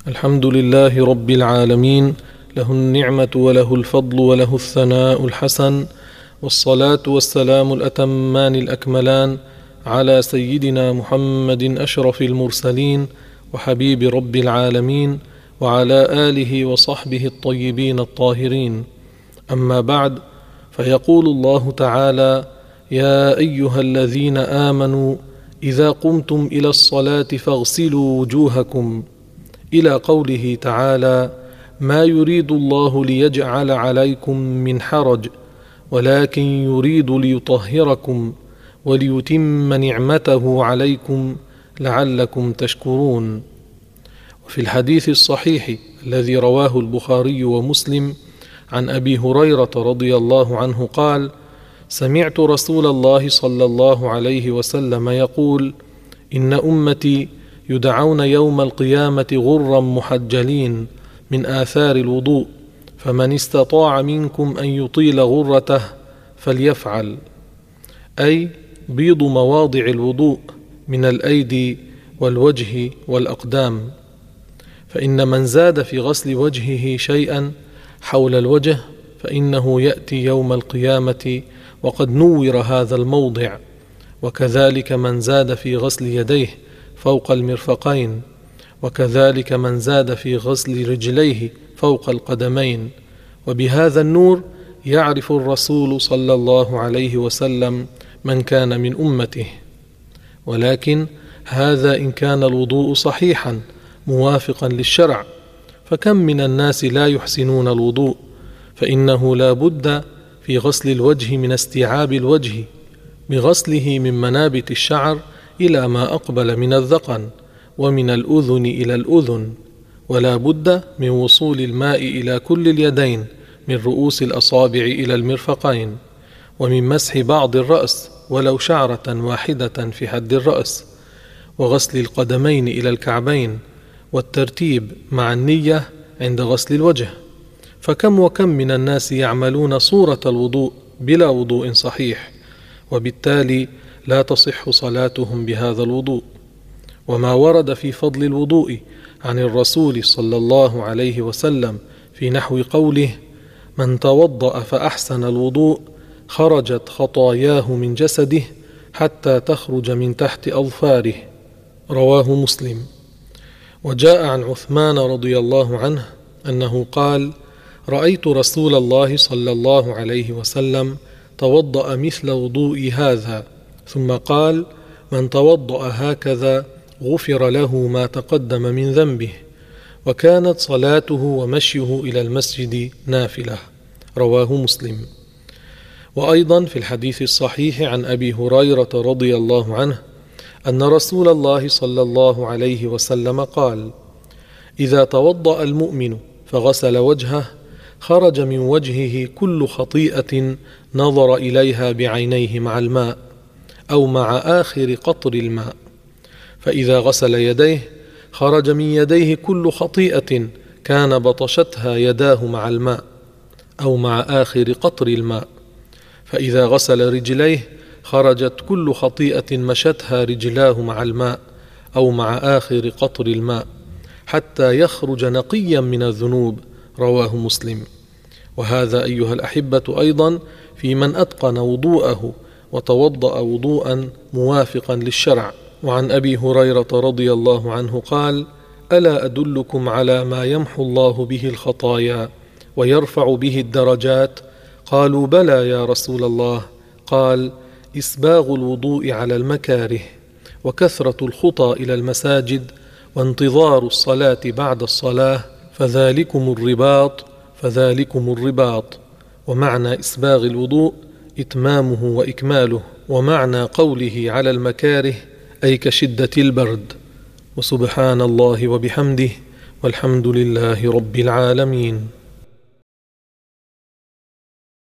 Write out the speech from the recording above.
الحمد لله رب العالمين، له النعمة وله الفضل وله الثناء الحسن، والصلاة والسلام الأتمان الأكملان على سيدنا محمد أشرف المرسلين وحبيب رب العالمين، وعلى آله وصحبه الطيبين الطاهرين. أما بعد، فيقول الله تعالى: يا أيها الذين آمنوا إذا قمتم إلى الصلاة فاغسلوا وجوهكم، إلى قوله تعالى: ما يريد الله ليجعل عليكم من حرج ولكن يريد ليطهركم وليتم نعمته عليكم لعلكم تشكرون. وفي الحديث الصحيح الذي رواه البخاري ومسلم عن أبي هريرة رضي الله عنه قال: سمعت رسول الله صلى الله عليه وسلم يقول: إن أمتي يدعون يوم القيامة غرا محجلين من آثار الوضوء، فمن استطاع منكم أن يطيل غرته فليفعل، أي بيض مواضع الوضوء من الأيدي والوجه والأقدام، فإن من زاد في غسل وجهه شيئا حول الوجه فإنه يأتي يوم القيامة وقد نور هذا الموضع، وكذلك من زاد في غسل يديه فوق المرفقين، وكذلك من زاد في غسل رجليه فوق القدمين. وبهذا النور يعرف الرسول صلى الله عليه وسلم من كان من أمته. ولكن هذا إن كان الوضوء صحيحا موافقا للشرع، فكم من الناس لا يحسنون الوضوء، فإنه لا بد في غسل الوجه من استيعاب الوجه بغسله من منابت الشعر إلى ما أقبل من الذقن، ومن الأذن إلى الأذن، ولا بد من وصول الماء إلى كل اليدين من رؤوس الأصابع إلى المرفقين، ومن مسح بعض الرأس ولو شعرة واحدة في حد الرأس، وغسل القدمين إلى الكعبين، والترتيب مع النية عند غسل الوجه. فكم وكم من الناس يعملون صورة الوضوء بلا وضوء صحيح، وبالتالي لا تصح صلاتهم بهذا الوضوء. وما ورد في فضل الوضوء عن الرسول صلى الله عليه وسلم في نحو قوله: من توضأ فأحسن الوضوء خرجت خطاياه من جسده حتى تخرج من تحت أظفاره، رواه مسلم. وجاء عن عثمان رضي الله عنه أنه قال: رأيت رسول الله صلى الله عليه وسلم توضأ مثل وضوء هذا، ثم قال: من توضأ هكذا غفر له ما تقدم من ذنبه. وكانت صلاته ومشيه إلى المسجد نافلة، رواه مسلم. وأيضا في الحديث الصحيح عن أبي هريرة رضي الله عنه أن رسول الله صلى الله عليه وسلم قال: إذا توضأ المؤمن فغسل وجهه خرج من وجهه كل خطيئة نظر إليها بعينيه مع الماء أو مع آخر قطر الماء. فإذا غسل يديه خرج من يديه كل خطيئة كان بطشتها يداه مع الماء أو مع آخر قطر الماء. فإذا غسل رجليه خرجت كل خطيئة مشتها رجلاه مع الماء أو مع آخر قطر الماء، حتى يخرج نقيا من الذنوب، رواه مسلم. وهذا أيها الأحبة أيضا في من أتقن وضوءه وتوضأ وضوءا موافقا للشرع. وعن أبي هريرة رضي الله عنه قال: ألا أدلكم على ما يمحو الله به الخطايا ويرفع به الدرجات؟ قالوا: بلى يا رسول الله. قال: إسباغ الوضوء على المكاره، وكثرة الخطى إلى المساجد، وانتظار الصلاة بعد الصلاة، فذلكم الرباط. ومعنى إسباغ الوضوء إتمامه وإكماله، ومعنى قوله على المكاره أي كشدة البرد. وسبحان الله وبحمده، والحمد لله رب العالمين.